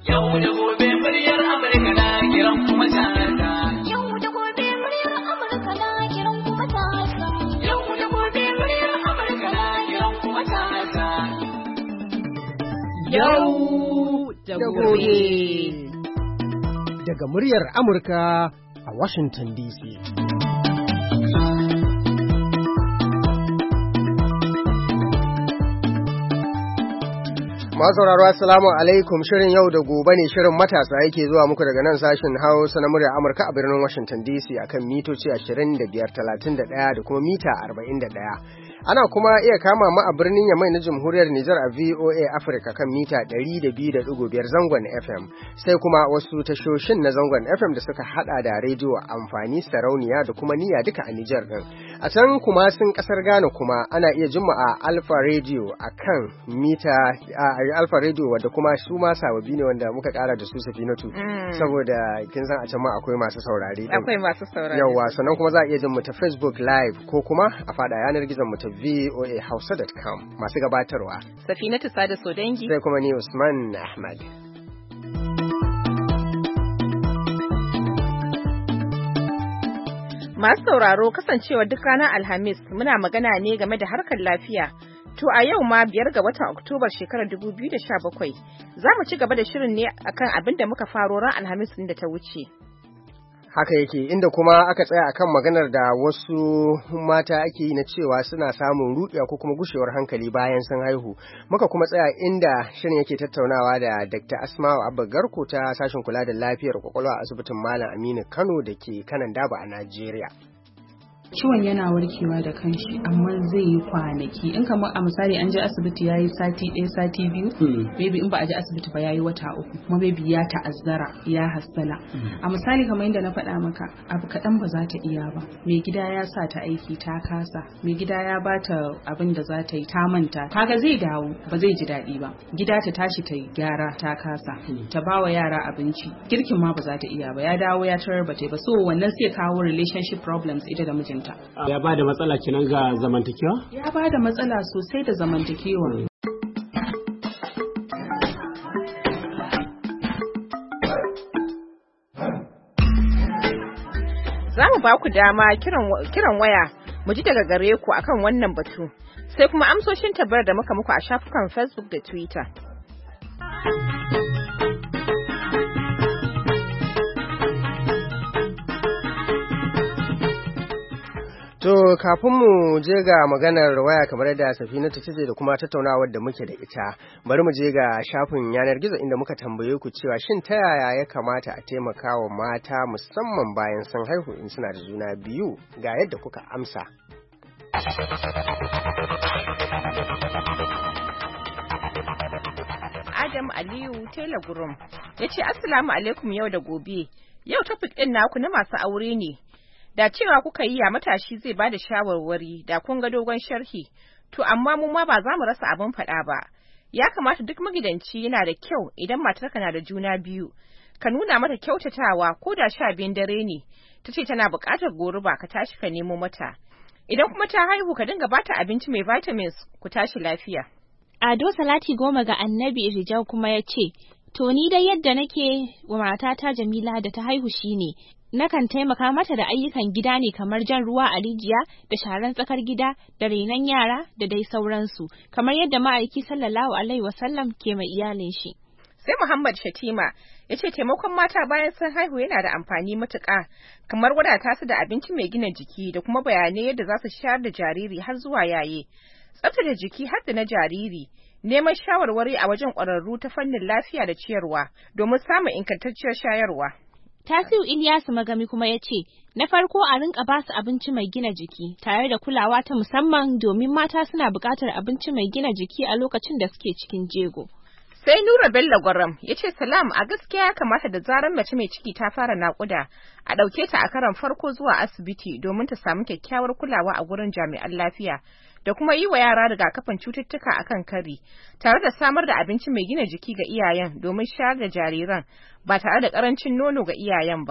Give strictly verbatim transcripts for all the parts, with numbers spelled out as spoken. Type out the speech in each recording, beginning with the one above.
Yau da gobe muryar Amurka na kiran kuma ta Yau da gobe muryar Amurka na kiran kuma ta Yau da gobe muryar Amurka na kiran kuma ta Yau da gobe. Daga muryar Amurka a Washington D C. Masu sauraro assalamu alaikum, shirin yau da gobe ne, shirin matasa yake zuwa muku daga nan sashen Hausa na muryar Amurka a birnin Washington D C akan mitoci ashirin da biyar, talatin da ɗaya da kuma mita arba'in da ɗaya. Ana kuma iya kama mu a birnin Yamai na Jamhuriyar Nijar a V O A Africa kan mita ɗari da biyu da ɗigo biyar zangon F M, sai kuma wasu tashoshin na zangon F M da suka hada da rediyo amfani, sarauniya da kuma niyya duka a Nijar din. A can kuma sun kasar Ghana kuma ana iya jimma a Alpha Radio a kan mita a Alpha Radio wadda kuma su ma sababbi ne wanda muka kara da su Safinatu mm. saboda kin san a can ma akwai masu saurare. Akwai masu saurare. Yawwa, sannan kuma za a iya jin mu ta Facebook Live ko kuma a fada yanar gizon mu ta v o a hausa dot com. Masu gabatarwa Safinatu Sada Sodangi sai kuma ni Usman Ahmad. Masu sauraro, kasancewa duk ranar Alhamis muna magana ne game da harkar lafiya. To a yau ma biyar ga watan Oktobar shekarar dubu biyu da sha bakwai za mu ci gaba da shirin ne akan abin da muka faro ran Alhamis din da ta wuce. Haka yake, inda kuma aka tsaya akan maganar da wasu mata ake yi na cewa suna samun ruɗiya ko kuma gushewar hankali bayan sun haihu. Muka kuma tsaya inda shirin yake tattaunawa da Dakta Asma'u Abba Garko ta sashen kula da lafiyar kwakwalwa a asibitin Malam Aminu Kano da ke kanan Daba a Najeriya. Ciwon yana warkewa da kanshi amma zai yi kwanaki, in kamar a misali an je asibiti ya yi sati ɗaya sati biyu mm. maybe in ba a je asibiti ba ya yi wata uku kuma maybe ya ta'azzara ya hassala mm. a misali kamar yadda na faɗa maka abu kaɗan ba za ta iya ba, mai gida ya sa ta aiki ta kasa, mai gida ya ba ta abin da za ta yi ta manta, kaga zai dawo ba zai ji daɗi ba, gida ta tashi ta yi gyara ta kasa mm. ta ba wa yara abinci, girkin ma ba za ta iya ba, ya dawo ya tarar ba ta ba, so wannan sai kawo relationship problems ita da mijinta. Ya ba da matsala kenan ga zamantakewa? Ya ba da matsala sosai da zamantakewa. Za mu ba ku dama kiran waya mu ji daga gare ku akan wannan batu, sai kuma amsoshin tabbar da muka muku a shafukan Facebook da Twitter. To kafin mu je ga maganar waya kamar yadda Safinatu ta ce da kuma tattaunawar da muke da ita, bari mu je ga shafin yanar gizo inda muka tambaye ku cewa shin ta yaya ya kamata a taimaka wa mata musamman bayan sun haihu in suna da juna biyu, ga yadda kuka amsa. Adam Aliyu Taylor Gurum ya ce Assalamu alaikum yau da gobe, yau topic ɗin naku na masu aure ne. Da cewa kuka yi ya matashi zai ba da shawarwari da kun ga dogon sharhi, to amma mu ma ba za mu rasa abin faɗa ba. Ya kamata duk magidanci yana da kyau idan matarka na da juna biyu, ka nuna mata kyautatawa ko da sha biyun dare ne, ta ce tana buƙatar goruba ka tashi ka nemo mata. Idan kuma ta haihu ka dinga bata abinci mai vitamins, ku tashi lafiya. Ado Salati Goma ga Annabi Rijau kuma ya ce, to ni dai yadda nake wa matata Jamila da ta haihu shine, nakan taimaka mata da ayyukan gida ne kamar jan ruwa a rijiya da sharan tsakar gida da renon yara da dai sauransu, kamar yadda ma'aiki sallallahu alaihi wasallam ke mai iyalin shi. Sai Muhammad Shatima ya ce taimakon mata bayan sun haihu yana da amfani matuƙa, kamar wadata su da abinci mai gina jiki da kuma bayanai yadda za su shayar da jariri har zuwa yaye, tsaftace jiki har da na jariri, neman shawarwari a wajen ƙwararru ta fannin lafiya da ciyarwa domin samun ingantacciyar shayarwa. Tasiu Ilyasu Magami kuma ya ce, na farko a rinka ba su abinci mai gina jiki tare da kulawa ta musamman domin mata suna buƙatar abinci mai gina jiki a lokacin da suke cikin jego. Sai Nura Bello Gwaram ya ce salam, a gaskiya ya kamata da zarar mace mai ciki ta fara naƙuda a ɗauke ta a karon farko zuwa asibiti domin ta samu kyakkyawar kulawa a gurin jami'an lafiya da kuma yi wa yara rigakafin cututtuka akan kari, tare da samar da abinci mai gina jiki ga iyayen domin shayar da jariran ba tare da ƙarancin nono ga iyayen ba.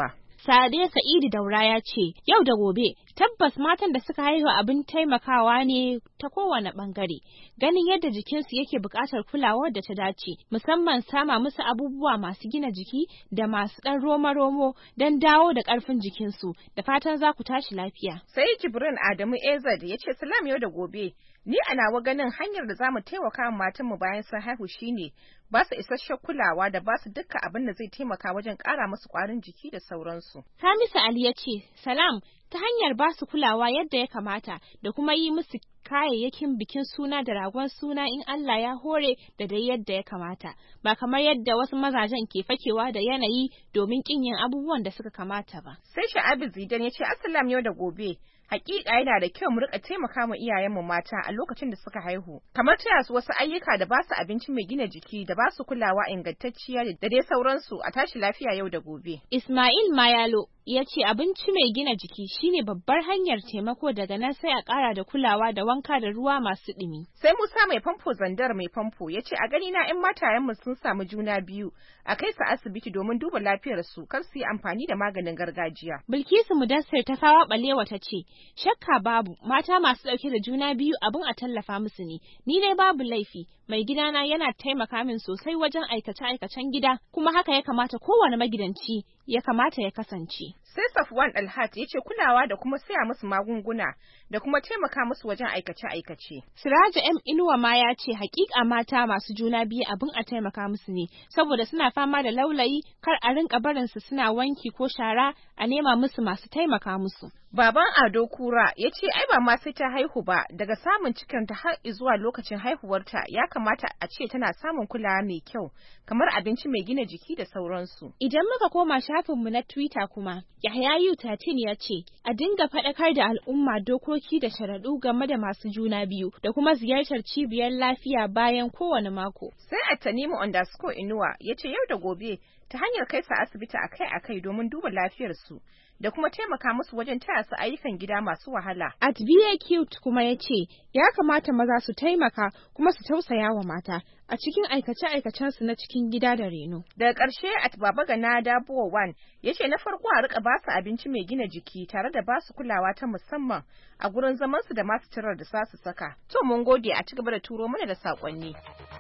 Sade Sa'idu Daura ya ce, yau da gobe, tabbas matan da suka haihu abin taimakawa ne ta kowane bangare, ganin yadda jikinsu yake buƙatar kulawar da ta dace, musamman sama musu abubuwa masu gina jiki da masu ɗan roma-romo don dawo da ƙarfin jikinsu, da fatan za ku tashi lafiya. Sai Jibrin Adamu Ezad ya ce, salam yau da gobe, ni a nawa ganin hanyar da za mu taimaka wa matanmu bayan sun haihu shine ba su isasshen kulawa da ba su dukkan abin da zai taimaka wajen ƙara musu ƙwarin jiki da sauransu. Hamisu Ali ya ce, salam, ta hanyar ba su kulawa yadda ya kamata da kuma yi musu kayayyakin bikin suna da ragon suna in Allah ya hore da dai yadda ya kamata, ba kamar yadda wasu mazajen ke fakewa da yanayi domin kin yin abubuwan da suka kamata ba. Sai Sha'abu Zidan ya ce, assalam yau da gobe, hakika yana da kyau mu rika taimaka ma iyayenmu mata a lokacin da suka haihu, kamar taya su wasu ayyuka da ba su abinci mai gina jiki da ba su kulawa ingantacciya da dai sauransu. A tashi lafiya yau da gobe. Ismail Mayalo ya ce abinci mai gina jiki shine babbar hanyar taimako, daga nan sai a ƙara da kulawa da wanka da ruwa masu ɗumi. Sai Musa mai famfo Zandar mai famfo ya ce, a gani na in matayenmu sun samu juna biyu a kai su asibiti domin duba lafiyarsu, kar su yi amfani da maganin gargajiya. Bilkisu Mudassir ta fawa balewa ta ce, shakka babu, mata masu ɗauke da juna biyu abin a tallafa musu ne, ni dai babu laifi, mai gidana yana taimaka min sosai wajen aikace-aikacen gida, kuma haka ya kamata kowane magidanci ya kamata ya kasance. Sai Safwan Alhat ya ce kulawa da kuma saya musu magunguna da kuma taimaka musu wajen aikace-aikace. Siraja M Inuwa ma ya ce hakika mata masu juna biyu abin a taimaka musu ne, saboda suna fama da laulayi, kar a rinka barin su suna wanki ko shara, a nema musu masu taimaka musu. Baban Ado Kura ya ce ai ba ma sai ta haihu ba, daga samun cikinta har zuwa lokacin haihuwarta ya kamata a ce tana samun kulawa mai kyau, kamar abinci mai gina jiki da sauransu. Idan muka koma shafinmu na Twitter kuma, Yahaya Yu thirteen ya ce a dinga faɗakar da al'umma dokoki da sharaɗu game da masu juna biyu da kuma ziyartar cibiyar lafiya bayan kowane mako. Sai Atanimu underscore Inuwa ya ce yau da gobe ta hanyar kai su asibiti akai-akai domin duba lafiyarsu da kuma taimaka musu wajen taya su ayyukan gida masu wahala. At B A Cute kuma ya ce, ya kamata maza su taimaka kuma su tausaya wa mata a cikin aikace-aikacensu na cikin gida da reno. Daga ƙarshe at Baba Gana Dabuwa One ya ce na farko a rika basu abinci mai gina jiki tare da basu kulawa ta musamman a gurin zamansu da masu tirar da za su saka. To mun gode, a ci gaba da turo mana da saƙonni.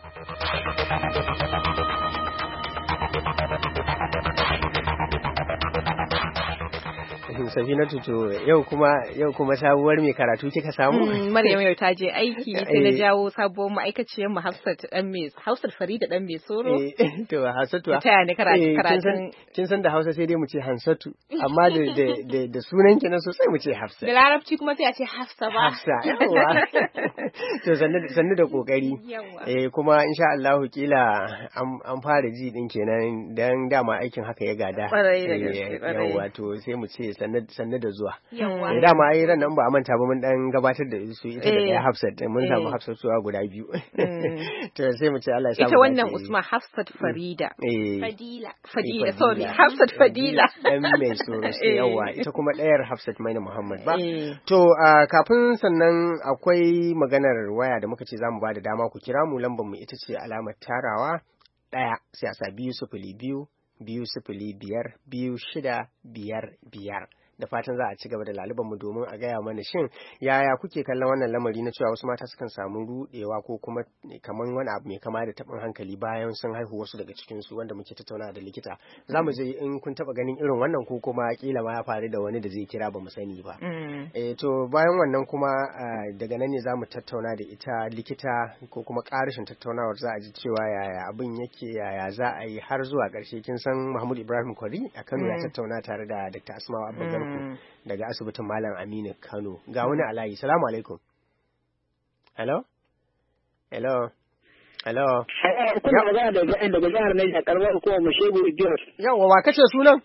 Safinatu, to yau kuma yau kuma sabuwar mai karatu kika samu? Maryam yau ta je aiki sai na jawo sabuwar ma'aikaciyar mu Hafsat dan mai Hafsat Farida dan mai Soro. To Hafsatu. Ta ne karatun. Kin san da Hausa sai dai mu ce Hansatu, amma da da da sunan ki na sosai mu ce Hafsa. Da Larabci kuma sai a ce Hafsa ba. Hafsa. Yawa. To sannu sannu da kokari. Eh kuma insha Allah kila an fara ji din kenan dan dama aikin haka ya gada. Kwarai da gaske. Yawa to sai mu ce sanne da zuwa. Yawa. Da ma ai ran nan ba a manta ba mun dan gabatar da su ita da ɗaya Hafsat, mun samu Hafsat suwa guda biyu. To sai mu ce Allah ya samu. Ita wannan Usman Hafsat Farida. Fadila. Fadila, sorry, Hafsat Fadila. Dan mai tsoro sai yawa. Ita kuma ɗayar Hafsat Maina Muhammad ba. To kafin sannan akwai maganar waya da muka ce zamu ba da dama ku kira mu, lambar mu ita ce alamar tarawa ɗaya sai a sa biyu sifili biyu biyu sifili biyar biyu shida biyar biyar. Da fatan za a ci gaba da laluban mu domin a gaya mana shin yaya kuke kallon wannan lamari na cewa wasu mata sukan samu rudewa ko kuma kaman wani abu mai kama da tabin hankali bayan sun haihu, wasu daga cikin su wanda muke tattauna da likita. Za mu je in kun taba ganin irin wannan ko kuma kila ma ya faru da wani da zai kira ba mu sani ba. Eh to bayan wannan kuma daga nan ne za mu tattauna da ita likita ko kuma karishin tattaunawar za a ji cewa yaya abin yake, yaya za a yi har zuwa ƙarshe. Kin san Mahmud Ibrahim Kwari a Kano ya tattauna tare da Doctor Asma'u Abubakar daga asibitin Malam Aminu Kano. Ga wani alayi. Salamu alaikum. Hello? Hello? Hello? Kuna magana da daga jihar Niger, karamar hukumar Mashegu Idris. Yawwa, wa kace sunan?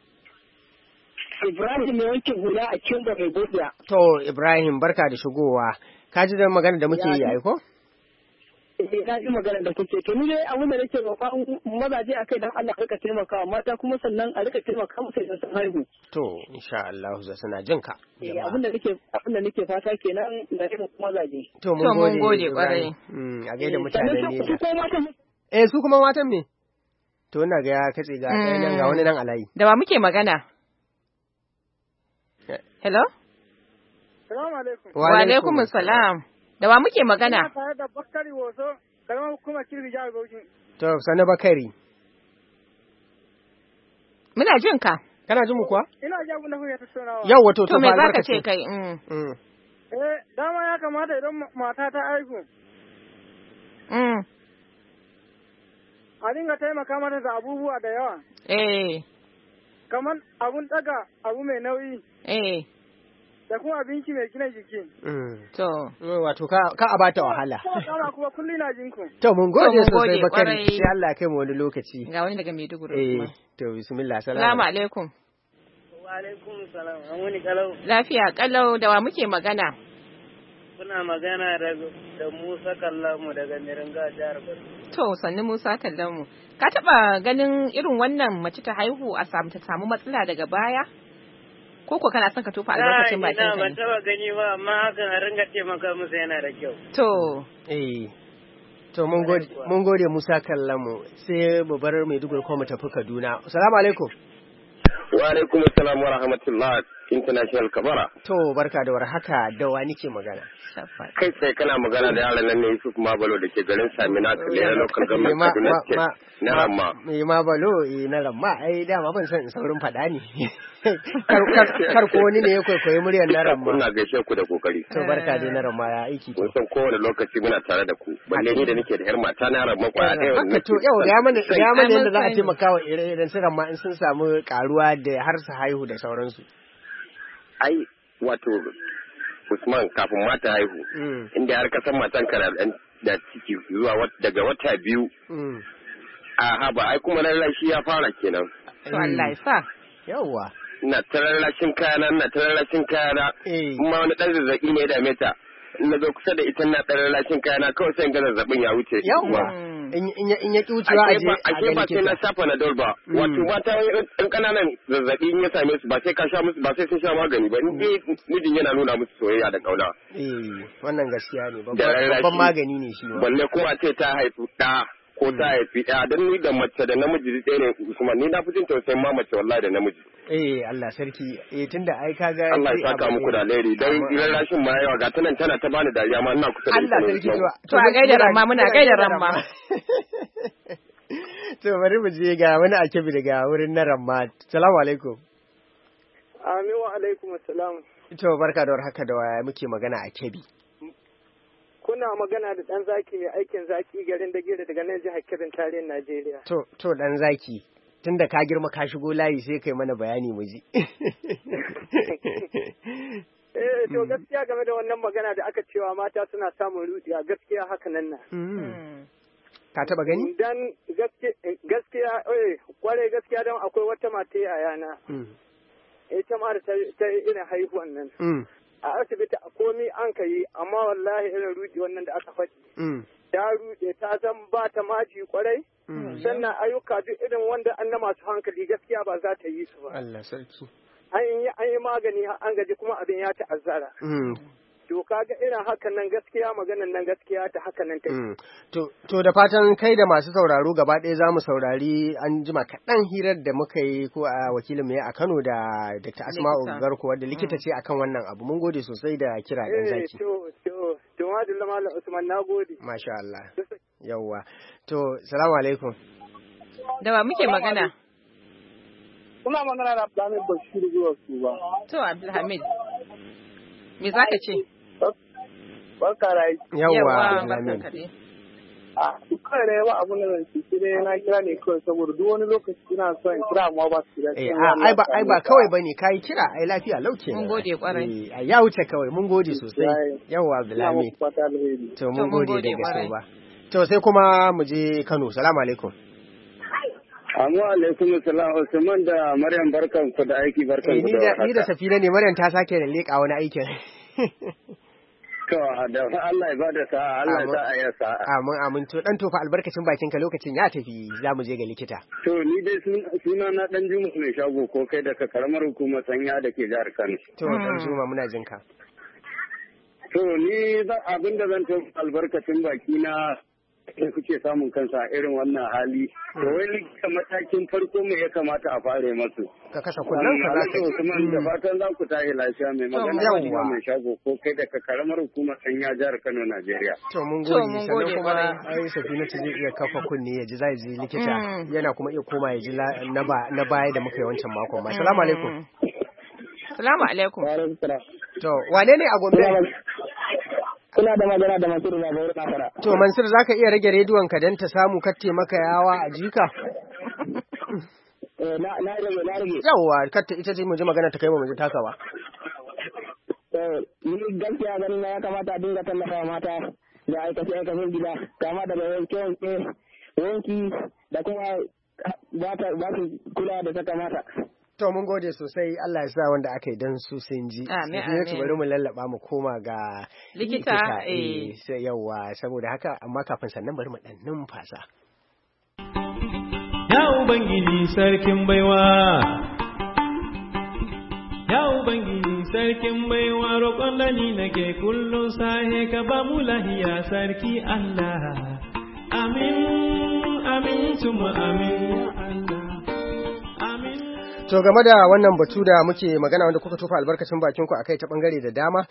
Ibrahim ne wankin hula a Kimba mai godiya. To Ibrahim, barka da shigowa. Ka ji da magana da muke yi ai ko? Eh, na ji magana da kuke. To ni dai abin da nake roƙa mazaje akai dan Allah rika taimakawa mata, kuma sannan a rika taimaka musu idan sun haihu. To insha Allah za suna jin ka. Eh, abin da nake abin da nake fata kenan da irin mazaje. To mun gode kwarai. Mm, a gaida mutanen ne. Su kuma matan. Eh, su kuma matan me? To ina ga ya katse ga ɗaya nan ga wani nan alayi. Da ba muke magana? Hello? Salamu alaikum. Wa alaikum salam. Da wa muke magana? Ina tare da Bakari Woso, karamar hukumar Kirbi jihar Bauchi. To, sani Bakari. Muna jin ka. Kana jin mu kuwa? Ina ji abin da kuke tattaunawa. Yau wato to me zaka ce kai? Mm. Mm. Eh, dama ya kamata idan mata ta aihu. Mm. A dinga taimaka mata da abubuwa da yawa. Eh. Kamar abun daga abu mai nauyi. Eh. Da kuma abinci mai gina jiki. To. Wato ka a bata wahala. Kuma kuma kulli na jinku. To mun gode sosai Bakari, sai Allah kai mu wani lokaci. Ga wani daga Maiduguri kuma. Eh, to bismillah. Assalamu alaikum. Wa alaikum salam. An wani kalau. Lafiya kalau, da wa muke magana? Kuna magana da Musa Kallamu daga Miringa jihar Borno. To, sannu Musa Kallamu. Ka taba ganin irin wannan mace ta haihu a samu ta samu matsala daga baya? Ko ko kana son ka tofa albarkacin bakin ka ne? Ina ban taba gani ba, amma hakan a ringa taimaka musu yana da kyau. To, eh. To mun gode mun gode Musa Kallamu, sai mu bar Maiduguri ko mu tafi Kaduna. Assalamu alaikum. Wa alaikum assalam wa rahmatullah, International Kabara. To, barka da warhaka, da wa nike magana? Kai sai kana magana da yaran nan ne Yusuf Mabalo da ke garin Samina Kaduna local government Kaduna State. Na Ramma. Me Mabalo eh na Ramma, ai dama ban san in saurin faɗa ne. Kar ko wani ne ya kwaikwayi muryar na Ramma. Ina gaishe ku da kokari. To barka dai na Ramma ya aiki. Kun san kowane lokaci muna tare da ku. Balle ni da nake da yar mata na Ramma kwaya ɗaya wannan. To yau ya mana ya mana yadda za a taimaka wa ire-iren su Ramma in sun samu karuwa da har su haihu da sauransu. Ai wato Usman kafin mata haihu inda har ka san matan ka da ciki zuwa daga wata biyu a haba ai kuma lallashi ya fara kenan. To Allah ya sa. Yawwa. Ina tararrashin kayana, ina tararrashin kayana, kuma wani ɗan zazzaɓi ne ya dame ta. Na zo kusa da ita na tararrashin kayana kawai sai ga zazzabin ya wuce. Yawwa. In ya ƙi wucewa a je a gani ba sai na shafa na dol ba. Wato mata ɗan ƙananan zazzaɓi in ya same su ba sai ka sha musu ba sai sun sha magani ba. In dai mijin yana nuna musu soyayya da ƙauna. Eh, wannan gaskiya ne. Babban magani ne shi ba. Balle kuma ce ta haifi ɗa. Ko ta haifi ɗaya don ni da mace da namiji ɗaya ne kuma ni na fi jin tausayin ma mace wallahi da namiji. Eh Allah sarki eh tunda ai kaga Allah ya saka muku da alheri dan gidan rashin ma yawa ga tanan tana ta bani dariya ma ina kusa da ita. Allah sarki to a gaida ramma muna gaida ramma. To bari mu je ga wani akebi daga wurin na ramma. Assalamu alaikum. Amin wa alaikum assalam. To barka da warhaka da waya muke magana a Kebbi. Kuna magana da ɗan zaki mai aikin zaki garin da gida daga nan jihar Kebbi tarihin Najeriya. To, to ɗan zaki, tunda ka girma ka shigo layi sai kai mana bayani mu ji. Eh, to gaskiya game da wannan magana da aka cewa mata suna samun rudiya gaskiya haka nan na. Ka taɓa gani? Dan gaskiya, eh, kwarai gaskiya don akwai wata mata yayana. Ita ma da ta irin haihuwan nan. A asibiti a komi an ka yi amma wallahi irin rudi wannan da aka faɗi. Ta rude ta zan ba ta maji kwarai. Sannan ayyuka duk irin wanda an na masu hankali gaskiya ba za ta yi su ba. Allah sarki. An yi an yi magani an gaji kuma abin ya ta'azzara. To kaga irin hakan nan gaskiya maganan nan gaskiya ta hakan nan ta. To to da fatan kai da masu sauraro gaba ɗaya za mu saurari an jima kaɗan hirar da muka yi ko a wakilin mu a Kano da Doctor Asma'u Garko wadda likita ce akan wannan abu. Mun gode sosai da kira ɗan zaki. To to to Madalla Malam Usman nagode. Masha Allah. Yawwa. To salamu alaikum. Da wa muke magana? Kuna magana da Abdulhamid Bashir zuwa su ba. To Abdulhamid. Me zaka ce? Barka rai. Yawwa Abdulhamid. A dukkan da yawa abun da zan ci dai na kira ne kawai saboda duk wani lokaci ina so in kira amma ba su da. Eh ai ba ai ba kawai bane kai kira ai lafiya lauke. Mun gode kwarai. Eh ya wuce kawai mun gode sosai. Yawwa Abdulhamid. To mun gode da gaske ba. To sai kuma mu je Kano. Salamu alaikum. Amma alaikum salam Usman da Maryam barkan ku da aiki barkan ku da haka. Ni da Safina ne Maryam ta sake da leƙa wani aikin. To da Allah ya bada sa'a Allah ya sa a yasa. Amin amin to dan tofa albarkacin bakin ka lokacin ya tafi za mu je ga likita. To ni dai suna na dan Juma mai shago ko kai daga karamar hukumar Sanya da ke jihar Kano. To dan Juma muna jin ka. To ni abin da zan tofa albarkacin baki na kuke samun kansa a irin wannan hali. Da wai likita matakin farko mai ya kamata a fara masu. Ka kashe kullum ka za ka yi. Da fatan za ku tashi lafiya mai magana da mai shago ko kai daga karamar hukumar sanya jihar Kano Najeriya. To mun gode sannan kuma ai Safina ta zai iya kafa kunne ya ji zai ji likita yana kuma iya koma ya ji na baya da muka yi wancan makon. Assalamu alaikum. Assalamu alaikum. To wane ne a Gombe? Kuna da magana da Mansur da Bawur Kafara. To Mansur zaka iya rage rediyon ka dan ta samu katte maka yawa a jika? Eh na na rage na rage. Yawa katte ita ce mu ji magana ta kai mu ji taka ba. Eh ni gaskiya ganin ya kamata a dinga tallafa mata da aikace aikacen gida kama daga wanke wanke wanki da kuma ba ta ba su kula da ta kamata. To mun gode sosai Allah ya sa wanda aka yi don su sun ji. Amin amin. Bari mu lallaba mu koma ga likita eh sai yawa saboda haka amma kafin sannan bari mu dan numfasa. Ya Ubangiji sarkin baiwa. Ya Ubangiji sarkin baiwa roƙon da ni nake kullum sahe ka ba mu lahiya sarki Allah. Amin amin tuma amin ya Allah. To game da wannan batu da muke magana wanda kuka tofa albarkacin bakin ku akai ta bangare da dama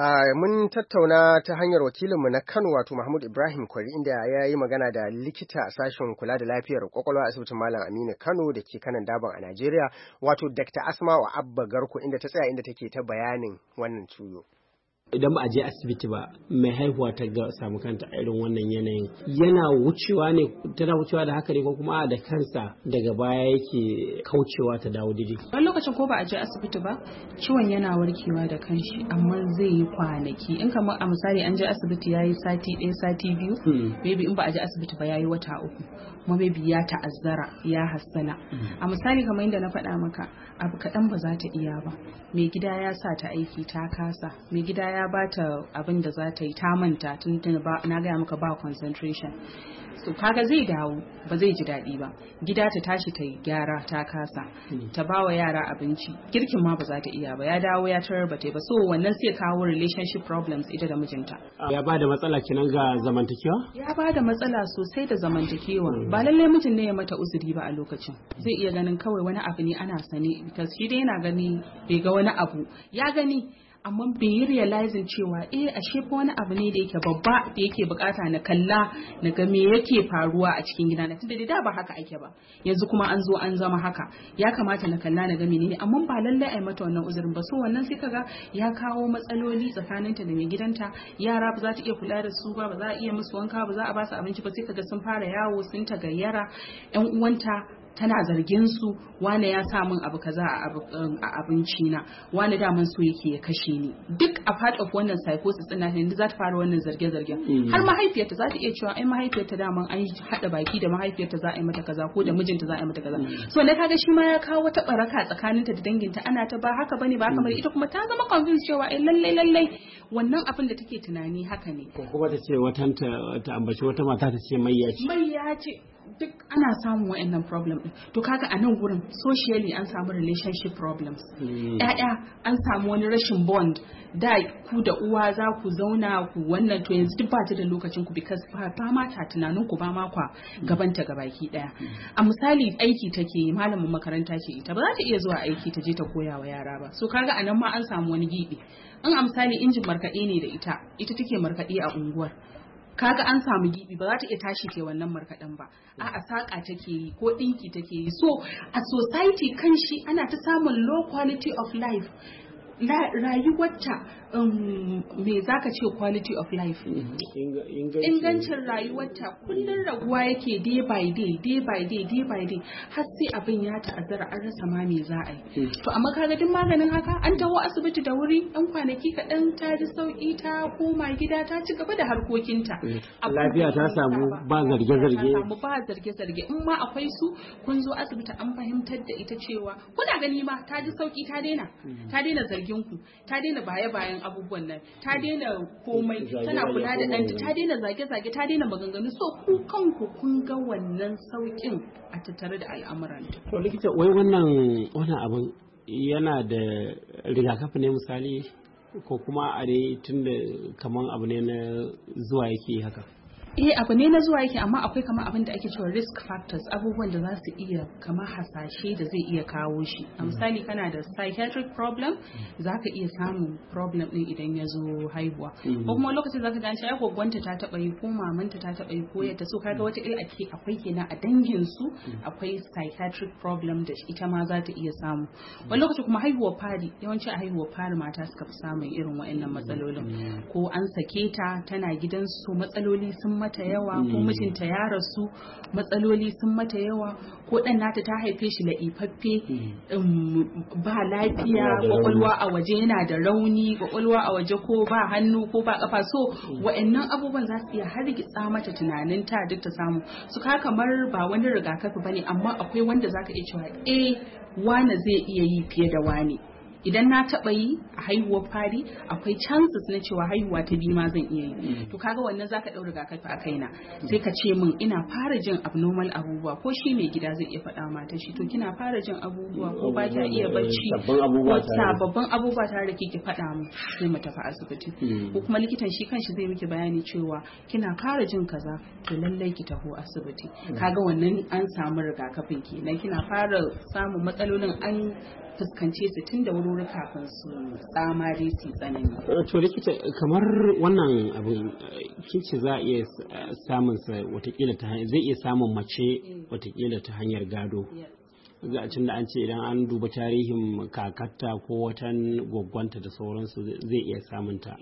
mun tattauna ta hanyar wakilinmu na Kano wato Mahmud Ibrahim Kwari inda ya yi magana da likita a sashen kula da lafiyar kwakwalwa a asibitin Malam Aminu Kano da ke kanan daban a Najeriya wato Doctor Asma'u Abba Garko inda ta tsaya inda take ta bayanin wannan ciwo. Idan ba a je asibiti ba mai haihuwa ta ga samu kanta a irin wannan yanayin yana wucewa ne tana wucewa da haka ne ko kuma da kansa daga baya yake kaucewa ta dawo daidai. Wani lokacin ko ba a je asibiti ba ciwon yana warkewa da kanshi amma zai yi kwanaki in kamar a misali an je asibiti yayi sati ɗaya sati biyu maybe in ba a je asibiti ba yayi wata uku kuma maybe ya ta'azzara ya hassala a misali kamar inda na faɗa maka abu kaɗan ba za ta iya ba mai gida ya sa ta aiki ta kasa mai gida ya bata abin da za ta yi ta manta tun na gaya maka ba concentration so kaga zai dawo ba zai ji daɗi ba gida ta tashi ta yi gyara ta kasa ta ba wa yara abinci girkin ma ba za ta iya ba ya dawo ya tarar ba ta ba so wannan sai kawo relationship problems ita da mijinta ya ba da matsala kenan ga zamantakewa ya ba da matsala sosai da zamantakewa ba lallai mijin ne ya mata uzuri ba a lokacin zai iya ganin kawai wani abu ne ana sane because shi dai yana gani bai ga wani abu ya gani amma bai yi realizing cewa eh ashe fa wani abu ne da yake babba da yake bukata na kalla na ga me yake faruwa a cikin gida na tunda da ba haka ake ba yanzu kuma an zo an zama haka ya kamata na kalla na ga menene amma ba lallai ai mata wannan uzurin ba so wannan sai kaga ya kawo matsaloli tsakaninta da mai gidanta yara ba za ta iya kula da su ba ba za a iya musu wanka ba za a ba su abinci ba sai kaga sun fara yawo sun tagayyara yan uwanta tana zargin su wane ya sa min abu kaza a abinci na wane daman so yake ya kashe ni duk a part of wannan psychosis din nan za ta fara wannan zarge zargen har mahaifiyarta za ta iya cewa ai mahaifiyarta daman an hada baki da mahaifiyarta za a yi mata kaza ko da mijinta za a yi mata kaza so ne kaga shi ma ya kawo wata baraka tsakaninta da danginta ana ta ba haka bane ba haka bane ita kuma ta zama convinced cewa ai lalle lalle wannan abin da take tunani haka ne ko kuma ta ce watanta ta ambaci wata mata ta ce mayya ce mayya ce duk ana samun wa'annan problem din to kaga a nan gurin socially an samu relationship problems ƴaƴa an samu wani rashin bond da ku da uwa za ku zauna ku wannan to yanzu duk ba ta da lokacin ku because ba ma ta tunanin ku ba ma kwa gabanta gabaki daya a misali aiki take malamin makaranta ce ita ba za ta iya zuwa aiki ta je ta koya wa yara ba so kaga a nan ma an samu wani gibi in a misali injin markaɗe ne da ita ita take markaɗe a unguwar kaga an samu gibi ba za ta iya tashi ke wannan markaɗen ba a a saƙa take yi ko ɗinki take yi so a society kan shi ana ta samun low quality of life rayuwarta me zaka ce quality of life ingancin rayuwarta kullum raguwa yake day by day day by day day by day har sai abin ya ta'azzara an rasa ma me za a yi to amma kaga duk maganin haka an taho asibiti da wuri ɗan kwanaki kaɗan ta ji sauki ta koma gida ta ci gaba da harkokinta lafiya ta samu ba zarge-zarge samu ba zarge-zarge in ma akwai su kun zo asibiti an fahimtar da ita cewa kuna gani ma ta ji sauki ta daina ta daina zargin ku ta daina baye-bayen abubuwan nan ta daina komai tana kula da ɗanta ta daina zage-zage ta daina maganganu so ku kanku kun ga wannan saukin a tattare da al'amuran to likita wai wannan wannan abin yana da rigakafi ne misali ko kuma a dai tunda kaman abu ne na zuwa yake haka eh abu ne na zuwa yake, amma akwai kamar abin da ake cewa risk factors, abubuwan da za su iya kamar hasashe da zai iya kawo shi. A misali kana da psychiatric problem, za ka iya samun problem din idan ya zo haihuwa, ko kuma lokacin za ka ga an ce ai gwaggwanta ta taba yi ko mamanta ta taba yi ko yadda, so kaga wata ila ake akwai kenan a dangin su akwai psychiatric problem da ita ma za ta iya samu. Wani lokaci kuma haihuwar fari, yawanci a haihuwar fari mata suka fi samun irin waɗannan matsalolin, ko an sake ta tana gidansu matsaloli sun mata yawa, ko mijinta ya rasu matsaloli sun mata yawa, ko dan nata ta haife shi la'ifaffe, ba lafiya, kwakwalwa a waje yana da rauni, kwakwalwa a waje ko ba hannu ko ba kafa, so wa'annan abubuwan za su iya hargitsa mata tunanin ta duk ta samu su. ka kamar ba wani rigakafi bane, amma akwai wanda zaka iya cewa eh wane zai iya yi fiye da wane. Idan na taɓa yi a haihuwar fari, akwai chances na cewa haihuwa ta biyu ma zan iya yi. To kaga wannan zaka ɗau rigakafi a kaina, sai ka ce min ina fara jin abnormal abubuwa, ko shi mai gida zai iya faɗa mata shi to kina fara jin abubuwa ko ba ta iya bacci ko sababbin abubuwa tare da kike faɗa mu, sai mu tafi asibiti. Ko kuma likitan shi kanshi zai miki bayani cewa kina fara jin kaza, to lallai ki tafi asibiti. Kaga wannan an samu rigakafin kenan, kina fara samun matsalolin an fuskance su tun da wuri kafin su tsamari su tsanani. To likita, kamar wannan abin kince za a iya samun sa watakila ta zai iya samun mace watakila ta hanyar gado. Ga cin da an ce idan an duba tarihin kakatta ko watan gwaggwanta da sauransu zai iya samun ta.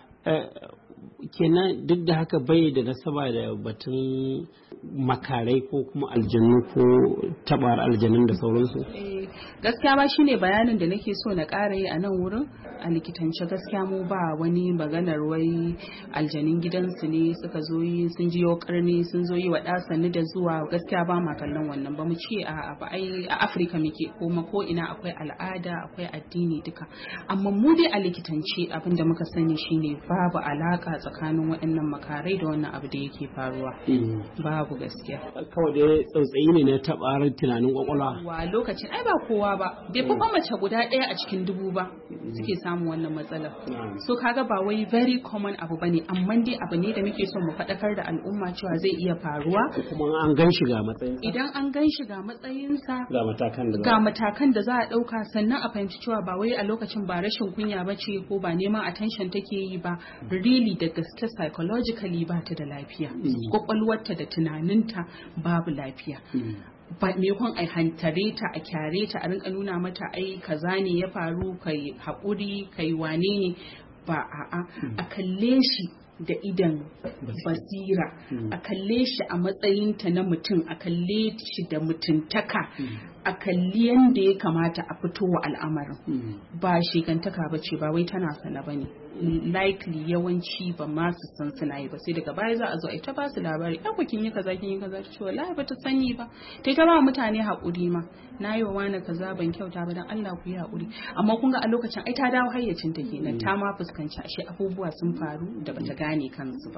Kenan duk da haka bai da nasaba da batun makarai ko kuma aljannu ko tabar aljanun da sauransu. Gaskiya ba shine bayanin da nake so na ƙara yi a nan wurin. A likitance gaskiya mu ba wani maganar wai aljanin gidansu ne suka zo yi sun jiyo karni sun zo yi wa ɗasanni da zuwa, gaskiya ba ma kallon wannan, ba mu ce a ba ai a Afirka muke kuma ko ina akwai al'ada akwai addini duka, amma mu dai a likitance abin da muka sani shine babu alaka tsakanin waɗannan makarai da wannan abu da yake faruwa. Babu gaskiya. Kawai dai tsautsayi ne na taɓarar tunanin kwakwalwa. Wa lokacin ai ba kowa ba, bai fi mace guda ɗaya a cikin dubu ba suke samun wannan matsalar. So kaga ba wai very common abu bane, amma dai abu ne da muke so mu faɗakar da al'umma cewa zai iya faruwa. Kuma an gan shi ga matsayinsa. Idan an gan shi ga matsayinsa, ga matakan da ga matakan da za a ɗauka, sannan a fahimci cewa ba wai a lokacin ba rashin kunya ba ce ko ba neman attention take yi ba, really da gaske psychologically ba ta da lafiya, kwakwalwarta da tunaninta babu lafiya. Ba maimakon a hantare ta a kyare ta a rinka nuna mata ai kaza ne ya faru, kai haƙuri kai wane ne, ba a'a a kalle shi da idan basira, a kalle shi a matsayinta na mutum, a kalle shi da mutuntaka, a kalli yadda ya kamata a fito wa al'amarin. Ba shigantaka ba ce, ba wai tana sana ba ne, likely yawanci ba ma su san suna yi ba, sai daga baya za a zo a ta ba su labari, ɗan ku kin yi kaza kin yi kaza, ta ce wallahi ba ta sani ba, ta ta ba mutane haƙuri ma, na yi wa wani kaza ban kyauta ba, dan Allah ku yi haƙuri. Amma kun ga a lokacin ai ta dawo hayyacin ta kenan, ta ma fuskanci ashe abubuwa sun faru da bata gane kansu ba.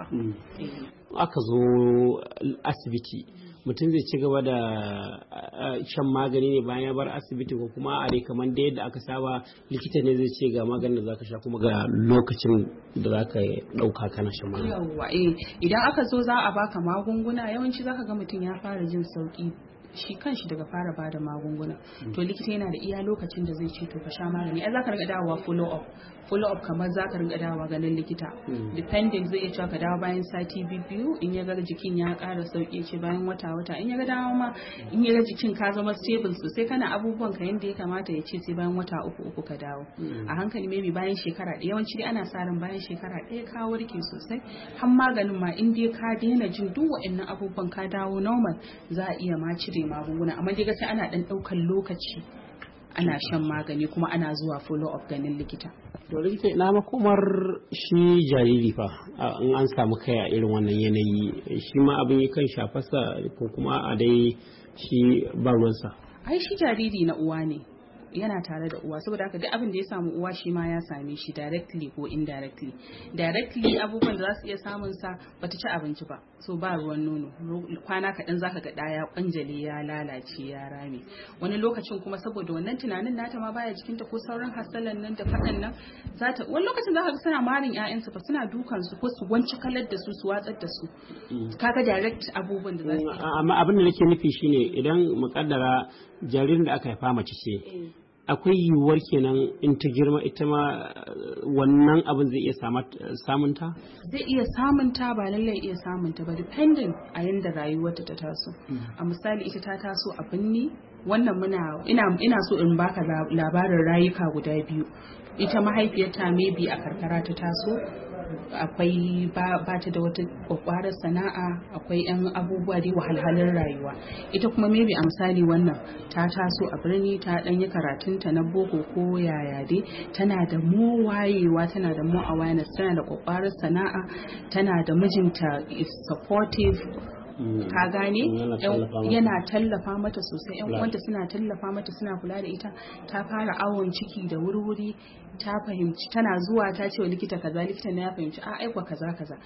Aka zo asibiti, mutum zai ci gaba da shan magani ne bayan ya bar asibiti, ko kuma a dai kamar da yadda aka saba likita ne zai ce ga maganin da zaka sha kuma ga lokacin da zaka dauka kana shan magani. Yawwa eh idan aka zo za a baka magunguna, yawanci zaka ga mutum ya fara jin sauki shi kanshi daga fara bada magunguna, to likita yana da iya lokacin da zai ce to ka sha magani. Ai zaka riga dawowa follow up follow up kamar zaka riga dawowa ganin likita, depending zai iya cewa ka dawo bayan sati biyu, in ya ga jikin ya ƙara sauki ce bayan wata wata, in ya ga dawo ma in ya ga jikin ka zama stable sosai kana abubuwan ka yanda ya kamata, ya ce sai bayan wata uku uku ka dawo. A hankali maybe bayan shekara ɗaya, yawanci dai ana sa ran bayan shekara ɗaya ka warke sosai, har maganin ma in dai ka daina jin duk waɗannan abubuwan ka dawo normal, za a iya ma cire magunguna. Amma dai gaskiya ana dan daukan lokaci ana shan magani kuma ana zuwa follow up ganin likita. To likita, ina makomar shi jariri fa in an samu kai a irin wannan yanayi, shi ma abin yi kan shafarsa ko kuma a dai shi ba ruwansa? Ai shi jariri na uwa ne, yana tare da uwa, saboda haka duk abin da ya samu uwa shi ma ya same shi directly ko indirectly. Directly abubuwan da za su iya samun sa bata ci abinci ba, so ba ruwan nono, kwana kaɗan zaka ga ɗaya kwanjale ya lalace ya rame. Wani lokacin kuma saboda wannan tunanin nata ma baya jikinta ko sauran hasalan nan da faɗan nan, zata wani lokacin zaka ga suna marin ƴaƴansu fa, suna dukan su ko su wanci kalar da su su watsar da su. Kaga direct abubuwan da za su yi. Amma abin da nake nufi shine idan muƙaddara jaririn da aka haifa mace ce, akwai yiwuwar kenan in ta girma ita ma wannan abin zai iya samunta? Zai iya samunta, ba lallai iya samunta ba, depending a yanda rayuwarta ta taso. A misali ita ta taso a binni, wannan muna ina ina so in baka labarin rayuka guda biyu. Ita mahaifiyarta maybe a karkara ta taso, akwai ba ta da wata kwakwarar sana'a, akwai yan abubuwa da wahalhalun rayuwa. Ita kuma maybe a misali wannan ta taso a birni, ta dan yi karatunta na boko ko yaya dai, tana da mu wayewa, tana da mu awareness, tana da kwakwarar sana'a, tana da mijinta is supportive. Ka gane yana tallafa mata sosai, yan uwanta suna tallafa mata, suna kula da ita. Ta fara awon ciki da wurwuri, ta fahimci, tana zuwa ta ce wa likita kaza, likita na ya fahimci a aikwa kaza kaza.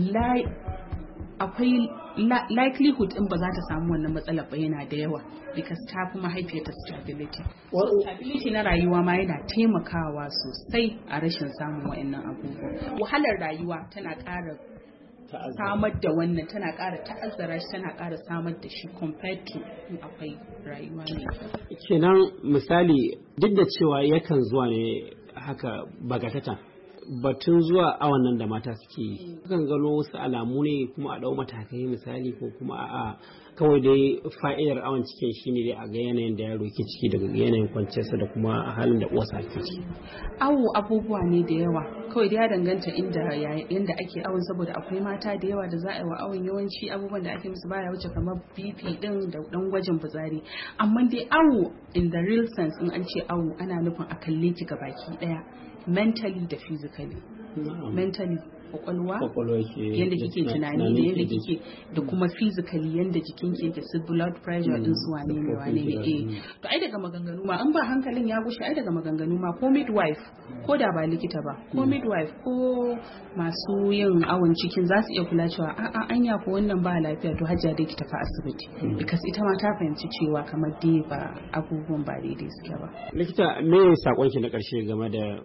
Akwai likelihood in ba za ta samu wannan matsalar ba yana da yawa, because ta fi mahaifiyarta stability. Stability na rayuwa ma yana taimakawa sosai a rashin samun wa'annan abubuwa. Wahalar rayuwa tana ƙara samar da wannan, tana ƙara ta'azzara shi, tana ƙara samar da shi compared to in akwai rayuwa ne. Kenan misali, duk da cewa yakan zuwa ne haka bagatata, batun zuwa awan nan da mata suke yi, kan gano wasu alamu ne kuma a ɗau matakai misali, ko kuma a'a kawai dai fa'idar awon cikin shi ne dai a ga yanayin da yaro ke ciki daga yanayin kwanciyarsa da kuma halin da uwarsa ke ciki. Awo abubuwa ne da yawa, kawai dai ya danganta inda yanda ake awon, saboda akwai mata da yawa da za a yi wa awon, yawanci abubuwan da ake musu baya wuce kamar B P din da dan gwajin fitsari. Amma dai awo in the real sense, in an ce awo ana nufin a kalle ki baki daya, mentally da physically. Mentally kwakwalwa yadda kike tunani da yadda kike, da kuma physically yadda jikinki yake, su blood pressure din su wane ne wane ne eh to ai daga maganganu ma an ba hankalin ya gushe, ai daga maganganu ma ko midwife ko da ba likita ba, ko midwife ko masu yin awon cikin za su iya kula cewa a a anya ko wannan ba lafiya, to hajjia dai ki tafi asibiti, because ita ma ta fahimci cewa kamar dai ba abubuwan ba daidai suke ba. Likita, me sakon ki na karshe game da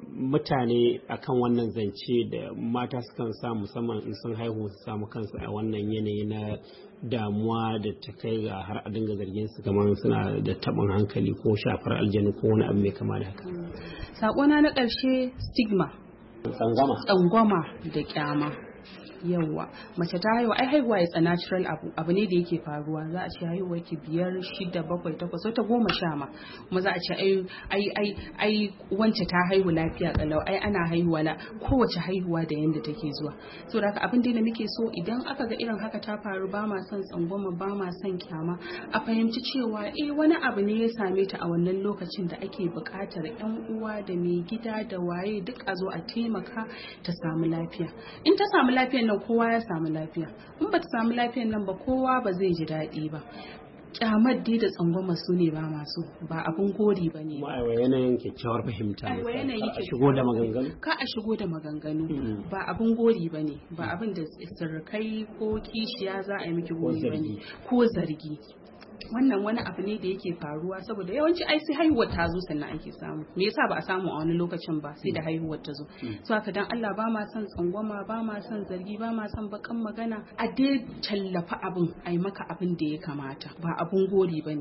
mutane akan wannan zance da mata sukan sa, musamman in sun haihu su samu kansu a wannan yanayi na damuwa da ta kai ga har a dinga zargin su kamar suna da taɓin hankali ko shafar aljanu ko wani abu mai kama da haka? Sakona na ƙarshe stigma, tsangwama tsangwama da kyama. Yawwa, mace ta haihuwa, ai haihuwa is a natural abu abu ne da yake faruwa. Za a ce haihuwa ki biyar shida bakwai takwas wata goma sha ma, kuma za a ce ai ai ai ai wance ta haihu lafiya kalau, ai ana haihuwa la kowace haihuwa da yanda take zuwa. So da haka abin da muke so idan aka ga irin haka ta faru, ba ma son tsangwama, ba ma son kyama, a fahimci cewa eh wani abu ne ya same ta a wannan lokacin da ake buƙatar ƴan uwa da mai gida da waye duk a zo a taimaka ta samu lafiya. In ta samu lafiya nan kowa ya samu lafiya, in ba ta samu lafiyan nan ba kowa ba zai ji daɗi ba. Kyamar dai da tsangwama su ne ba masu, ba abun gori ba ne. Ma'aiwa yanayin kyakkyawar fahimta, ka a shigo da maganganu, ka a shigo da maganganu ba abun gori ba ne, ba abin da sirkai ko kishiya za a yi miki gori ba ne ko zargi. Wannan wani abu ne da yake faruwa, saboda yawanci ai sai haihuwar ta zo sannan ake samu. Me yasa ba a samu a wani lokacin ba sai da haihuwar ta zo? So haka dan Allah ba ma son tsangwama, ba ma son zargi, ba ma son bakan magana, a dai tallafa abin, ai maka abin da ya kamata, ba abun gori bane.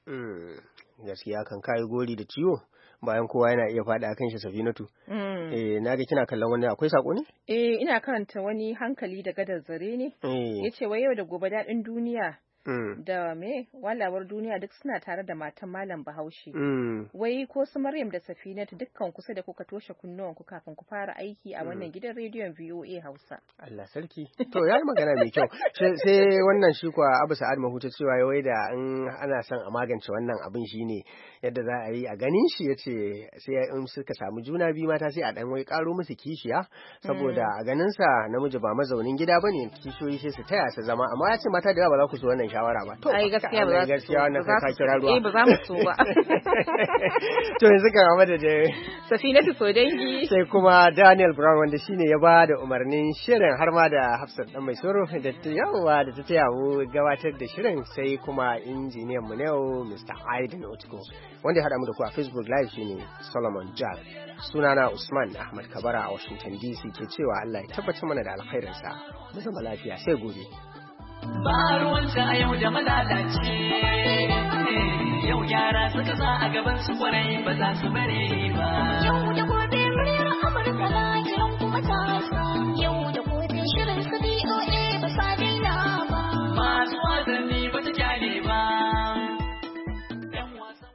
Gaskiya kan kai gori da ciwo bayan kowa yana iya faɗa kan shi, Safinatu. Eh na ga kina kallon wani, akwai sako ne? Eh ina karanta wani hankali da gadar zare ne. Yace wai yau da gobe daɗin duniya da me walawar duniya duk suna tare da matan Malam Bahaushe. Wai ko su Maryam da Safinatu dukkan kusa da kuka toshe kunnuwan ku kafin ku fara aiki a wannan gidan rediyon V O A Hausa. Allah sarki. To yayi magana mai kyau. Sai wannan shi kuwa Abu Sa'ad Mahuta cewa wai da in ana son a magance wannan abin shine yadda za a yi a ganin shi, yace sai in suka samu juna biyu mata sai a dan wai karo musu kishiya, saboda a ganin sa namiji ba mazaunin gida bane, kishiyoyi sai su taya su zama, amma yace mata da yawa ba za ku so wannan shawara ba to ai gaskiya ba za su gaskiya wannan kai ka kira ruwa eh ba za mu so ba to yanzu kan amma da Safinatu Sodangi sai kuma Daniel Brown wanda shine ya ba da umarnin shirin har ma da Hafsat dan mai soro da ta yawa da ta taya mu gabatar da shirin sai kuma injiniyan mu ne Mister Aiden Otko wanda ya hada mu da ku a Facebook live shine Solomon Jack sunana Usman Ahmad Kabara a Washington D C ke cewa Allah ya tabbatar mana da alkhairinsa mu zama lafiya sai gobe ba ruwanta a yau da malalace yau yara suka sa a gaban su kwarai ba za su bare ba yau da gobe muryar Amurka na kiran kuma ta yau